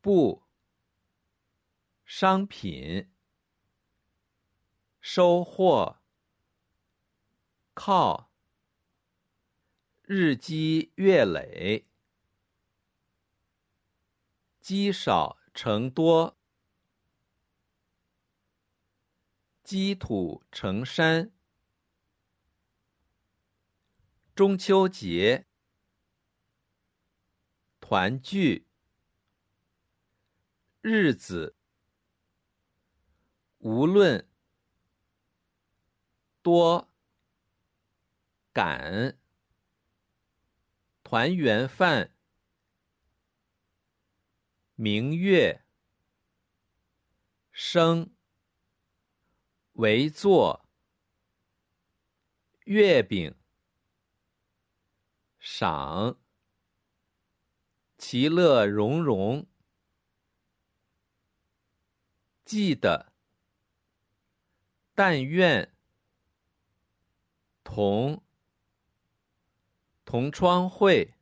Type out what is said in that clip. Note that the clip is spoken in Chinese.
不，商品，收获，靠，日积月累，积少成多，积土成山，中秋节，团聚，日子，无论，多，赶，团圆饭，明月，生，围坐，月饼，赏，其乐融融，记得，但愿，同窗会，